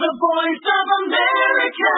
The Voice of America.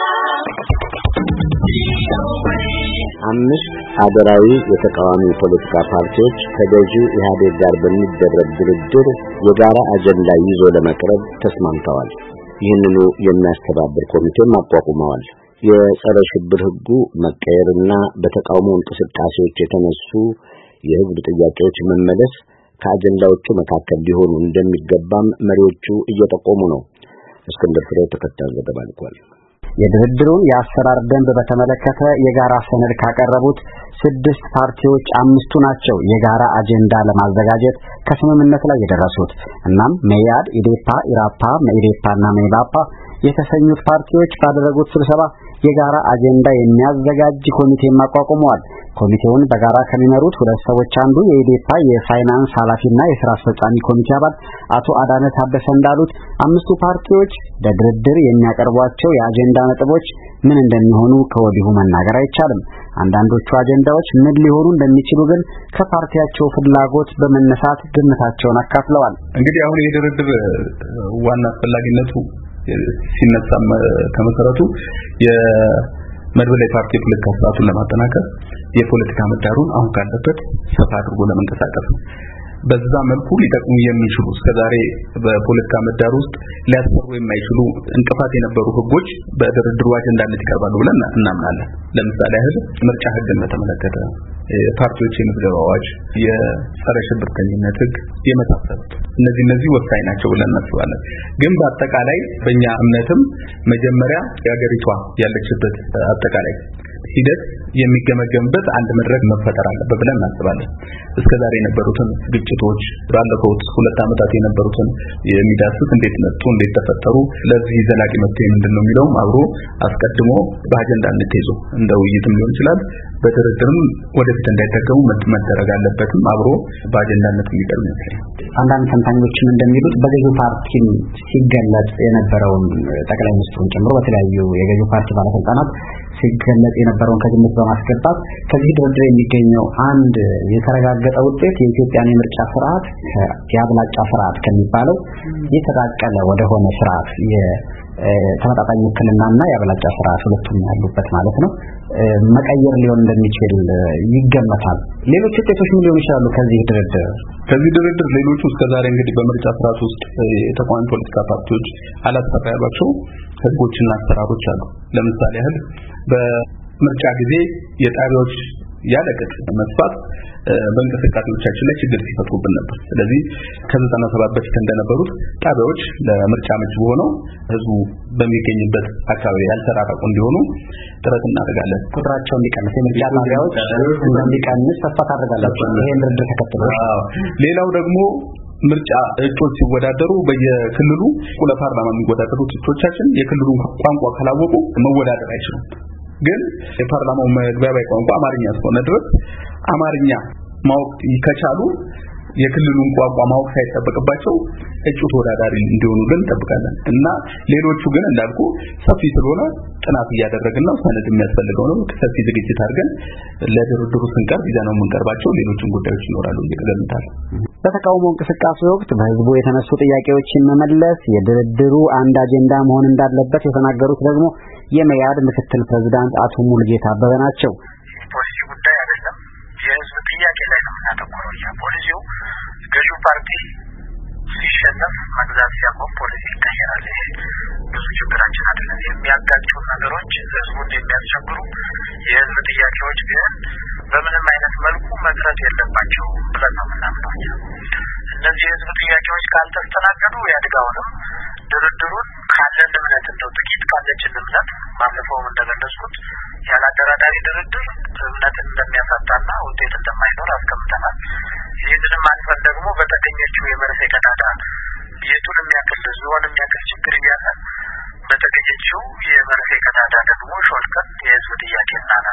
አምስት ሀገራዊ የተቃዋሚ ፖለቲካ ፓርቲዎች ከገዢው ኢህአዴግ ጋር በሚደረግ ድርድር የጋራ አጀንዳ ይዞ ለመቅረብ ተስማምተዋል። ይህንኑ የሚያስተባብር ኮሚቴም አቋቁመዋል። የጸረ ሽብር ህጉ መቀየርና በተቃውሞ እንቅስቃሴዎች የተነሱ የህዝብ ጥያቄዎች መመለስ ከአጀንዳዎቹ መካከል ሊሆኑ እንደሚገባም መሪዎቹ እየጠቆሙ ነው። እስክንድር ፍሬው ተከታዩ ዘገባ ልኳል። የድርድሩን የአሰራር ደንብ በተመለከተ የጋራ ሰነድ ካቀረቡት 6 ፓርቲዎች 5ቱ ናቸው የጋራ አጀንዳ ለማዘጋጀት ከስምምነት ላይ የደረሱት። እናም መያድ፣ ኢዴፓ፣ ኢራፓ፣ መኢዴፓና መኢባፓ የተሰኙት ፓርቲዎች ባደረጉት ስብሰባ የጋራ አጀንዳ የሚያዘጋጅ ኮሚቴ ማቋቋመዋል። ኮሚቴውን በጋራ ከሚመሩት 2 ሰዎች አንዱ የኢዴፓ የፋይናንስ ኃላፊና የሥራ አስፈጻሚ ኮሚቴ አባል አቶ አዳነ ታደሰ እንዳሉት 5ቱ ፓርቲዎች ለድርድር የሚያቀርቧቸው የአጀንዳ ነጥቦች ምን እንደሚሆኑ ከወዲሁ መናገር አይቻልም። አንዳንዶቹ አጀንዳዎች ምን ሊሆኑ እንደሚችሉ ግን ከፓርቲያቸው ፍላጎት በመነሳት ግምታቸውን አካፍለዋል። እንግዲህ አሁን የድርድር ዋና አስፈላጊነቱ ሲነሳም ከመሰረቱ የመድበለ ፓርቲ ፖለቲካ ስርዓቱን ለማጠናከር የፖለቲካ ምህዳሩን አሁን ካለበት ሰፋ አድርጎ ለመንቀሳቀስ በዛ መልኩ ሊጠቅሙ የሚችሉ እስከዛሬ በፖለቲካ ምህዳር ውስጥ ሊያስፈሩ የማይችሉ እንቅፋት የነበሩ ህጎች በድርድሩ አጀንዳነት ይቀርባሉ ብለን እናምናለን። ለምሳሌ ያህል ምርጫ ህግን በተመለከተ ፓርቲዎች የምዝገባ አዋጅ፣ የጸረ ሽብርተኝነት ህግ የመሳሰሉት እነዚህ ወሳኝ ናቸው ብለን እናስባለን። ግን በአጠቃላይ በእኛ እምነትም መጀመሪያ የሀገሪቷ ያለችበት አጠቃላይ ሂደት የሚገመገምበት አንድ መድረክ መፈጠር አለበት ብለን እናስባለን። እስከዛሬ የነበሩትን ግጭቶች ባለፉት 2 ዓመታት የነበሩትን የሚዳስስ እንዴት መጡ፣ እንዴት ተፈጠሩ፣ ለዚህ ዘላቂ መፍትሄ ምንድነው የሚለውም አብሮ አስቀድሞ በአጀንዳነት ተይዞ እንደ ውይይትም ሊሆን ይችላል በድርድርም ወደፊት እንዳይደገሙ መደረግ አለበትም አብሮ በአጀንዳነት የሚቀርብ ነው። አንዳንድ ተንታኞችም እንደሚሉት በገዢው ፓርቲም ሲገለጽ የነበረውን ጠቅላይ ሚኒስትሩን ጨምሮ በተለያዩ የገዢው ፓርቲ ባለስልጣናት ሲገለጽ የነበረውን ከግምት በማስገባት ከዚህ ድርድር የሚገኘው አንድ የተረጋገጠ ውጤት የኢትዮጵያን የምርጫ ስርዓት የአብላጫ ስርዓት ከሚባለው የተዳቀለ ወደ ሆነ ስርዓት የተመጣጣኝ ውክልናና የአብላጫ ስርዓት ሁለቱም ያሉበት ማለት ነው መቀየር ሊሆን እንደሚችል ይገመታል። ሌሎች ውጤቶች ምን ሊሆኑ ይችላሉ? ከዚህ ድርድር ሌሎቹ እስከዛሬ እንግዲህ በምርጫ ስርዓት ውስጥ የተቃዋሚ ፖለቲካ ፓርቲዎች አላስፈራ ያሏቸው ህጎችና አሰራሮች አሉ። ለምሳሌ ያህል በምርጫ ጊዜ የጣቢያዎች ያለቀጥ መስፋት በእንቅስቃሴዎቻችን ላይ ችግር ሲፈጥሩብን ነበር። ስለዚህ ከ97 በፊት እንደነበሩት ጣቢያዎች ለምርጫ ምቹ ሆነው ህዝቡ በሚገኝበት አካባቢ ያልተራራቁ እንዲሆኑ ጥረት እናደርጋለን። ቁጥራቸው እንዲቀንስ የምርጫ ጣቢያዎች እንዲቀንስ ተስፋ ታደርጋላችሁ? ይሄን ድርድር ተከትሎ ሌላው ደግሞ ምርጫ እጩዎች ሲወዳደሩ በየክልሉ ለፓርላማ የሚወዳደሩት እጩዎቻችን የክልሉን ቋንቋ ካላወቁ መወዳደር አይችሉም። ግን የፓርላማው መግባቢያ ቋንቋ አማርኛ ስለሆነ ድረስ አማርኛ ማወቅ ከቻሉ የክልሉን ቋንቋ ማወቅ ሳይጠበቅባቸው እጩ ተወዳዳሪ እንዲሆኑ ግን እንጠብቃለን እና ሌሎቹ ግን እንዳልኩ ሰፊ ስለሆነ ጥናት እያደረግን ነው። ሰነድ የሚያስፈልገው ነው። ሰፊ ዝግጅት አድርገን ለድርድሩ ስንቀርብ ይዘነው የምንቀርባቸው ሌሎችም ጉዳዮች ይኖራሉ እየተገለጣል። በተቃውሞ እንቅስቃሴ ወቅት በህዝቡ የተነሱ ጥያቄዎችን መመለስ የድርድሩ አንድ አጀንዳ መሆን እንዳለበት የተናገሩት ደግሞ የመያድ ምክትል ፕሬዝዳንት አቶ ሙልጌታ አበበ ናቸው። ፖሊሲ ጉዳይ አይደለም፣ የህዝብ ጥያቄ ላይ ነው የምናተኩረው። ፖሊሲው ገዢው ፓርቲ ሲሸነፍ መግዛት ሲያቆም ፖሊሲ ይቀየራል። ብዙ ችግራችን አይደለም። የሚያጋጩ ነገሮች ህዝቡን የሚያስቸግሩ የህዝብ ጥያቄዎች ግን በምንም አይነት መልኩ መቅረት የለባቸው ብለን ነው የምናምነው። እነዚህ የህዝብ ጥያቄዎች ካልተስተናገዱ ያድጋውንም ድርድሩን ካለን እምነት እንደው ጥቂት ካለችን እምነት ባለፈውም እንደገለጽኩት ያላደራዳሪ ድርድር እምነትን እንደሚያሳጣና ውጤት እንደማይኖር አስቀምጠናል። ይህንንም አልፈን ደግሞ በተገኘችው የመርፌ ቀዳዳ የቱንም ያክል ዝሆንም ያክል ችግር እያለ በተገኘችው የመርፌ ቀዳዳ ደግሞ ሾልከን የህዝብ ጥያቄ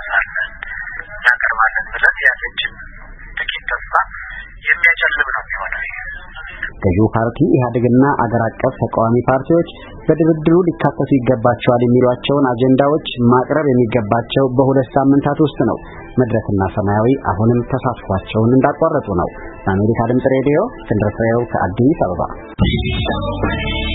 እናቀርባለን ብለን ያለችን ጥቂት ተስፋ የሚያጨልም ነው የሚሆነው። ገዢው ፓርቲ ኢህአዴግና አገር አቀፍ ተቃዋሚ ፓርቲዎች በድርድሩ ሊካተቱ ይገባቸዋል የሚሏቸውን አጀንዳዎች ማቅረብ የሚገባቸው በ2 ሳምንታት ውስጥ ነው። መድረክና ሰማያዊ አሁንም ተሳትፏቸውን እንዳቋረጡ ነው። ለአሜሪካ ድምጽ ሬዲዮ እስክንድር ፍሬው ከአዲስ አበባ